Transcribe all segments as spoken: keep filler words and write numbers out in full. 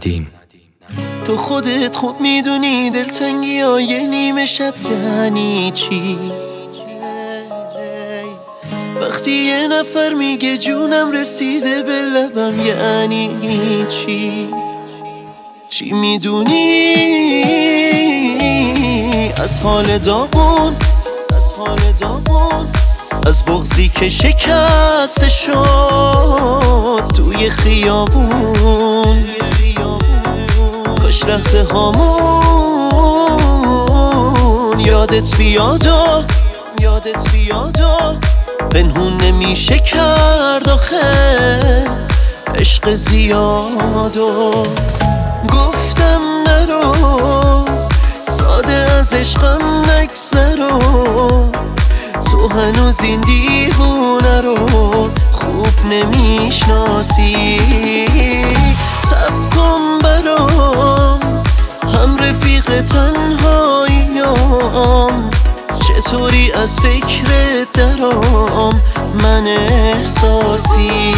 ندیم. تو خودت خوب میدونی دلتنگی های نیمه شب یعنی چی. وقتی یه نفر میگه جونم رسیده به لبم یعنی چی. چی میدونی از حال داغون، از حال داغون، از بغضی که شکسته شد توی خیابون. کاش لحظه هامون یادت بیاد و یادت بیاد و پنهون نمیشه کرد آخه عشق زیاد. و گفتم نرو ساده از عشقم نگذرو، تو هنوز این دیوونه رو خوب نمیشناسی. صبر کن برام هم رفیق تنهاییم، چطوری از فکرت درام من احساسی.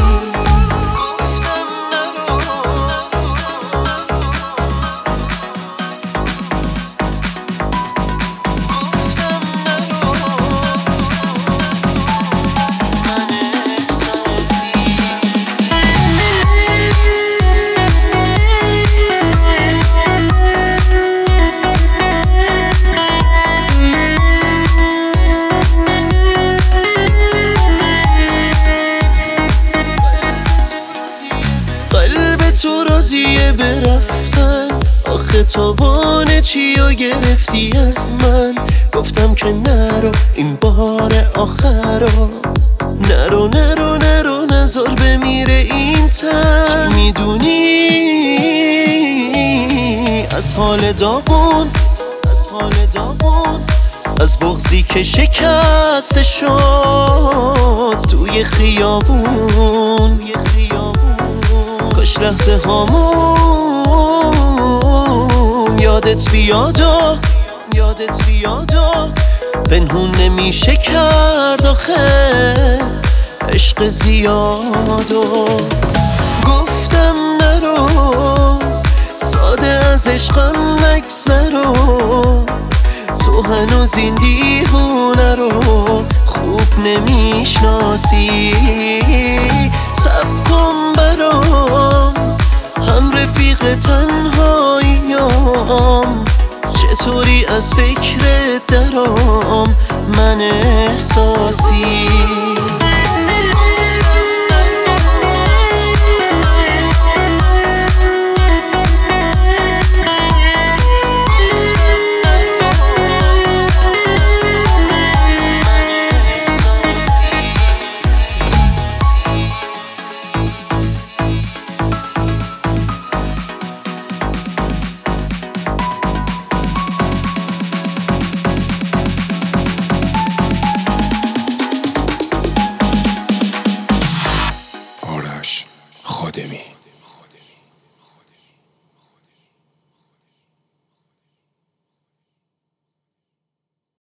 تو راضیه برفتن، آخه تاوان چیو گرفتی از من. گفتم که نرو این بار آخرا، نرو نرو نرو نزار بمیره این تن. چی میدونی از حال داغون، از حال داغون، از بغضی که شکسته شد توی خیابون. کاش لحظه هامون یادت بیاد و یادت بیاد و پنهون نمیشه کرد آخه عشق زیاد. و گفتم نرو ساده از عشقم نگذرو، تو هنوز این دیوونه رو خوب نمیشناسی. صبر کن برام هم رفیق تنهاییم، چطوری از فکرت درام من احساسی. آرش خادمی.